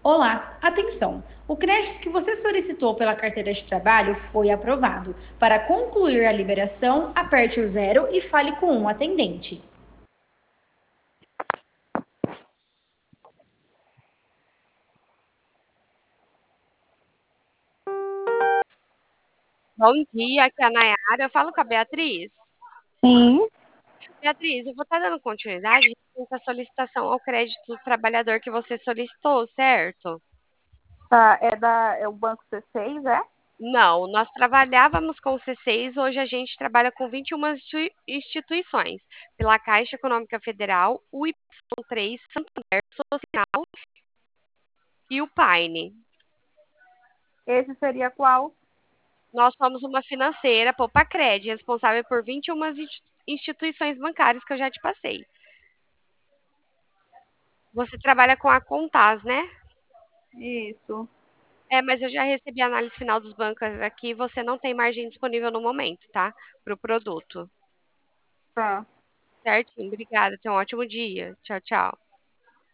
Olá, atenção! O crédito que você solicitou pela carteira de trabalho foi aprovado. Para concluir a liberação, aperte o zero e fale com um atendente. Bom dia, aqui é a Nayara. Eu falo com a Beatriz. Sim, Beatriz, eu vou estar dando continuidade com a solicitação ao crédito do trabalhador que você solicitou, certo? tá. É o Banco C6, é? Não, nós trabalhávamos com o C6, hoje a gente trabalha com 21 instituições, pela Caixa Econômica Federal, o Y3, Santander Social e o Paine. Esse seria qual? Nós somos uma financeira, Popacred, responsável por 21 instituições bancárias que eu já te passei. Você trabalha com a Contás, né? Isso, É, mas eu já recebi a análise final dos bancos aqui. Você não tem margem disponível no momento, tá? Para o produto. tá. Certinho, obrigada. Tenha um ótimo dia. Tchau, tchau.